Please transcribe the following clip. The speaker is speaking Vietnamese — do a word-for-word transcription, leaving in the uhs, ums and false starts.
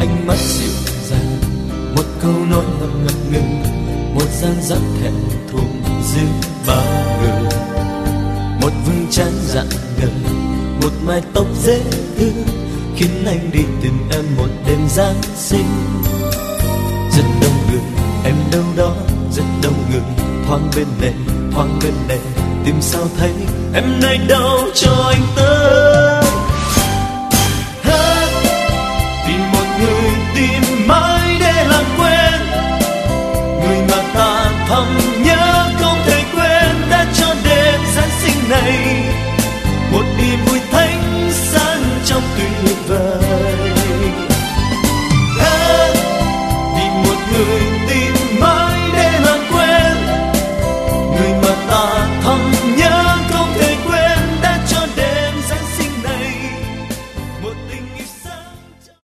ánh mắt dịu dàng, một câu nói ngập ngập ngừng, một dáng dấp thẹn thùng giữa bao người, một vầng trán rạng ngời, một mái tóc dễ thương, khiến anh đi tìm em một đêm Giáng sinh. Rất đông người, em đâu đó, rất đông người, thoáng bên này, thoáng bên này, tìm sao thấy em nơi đâu cho anh tới.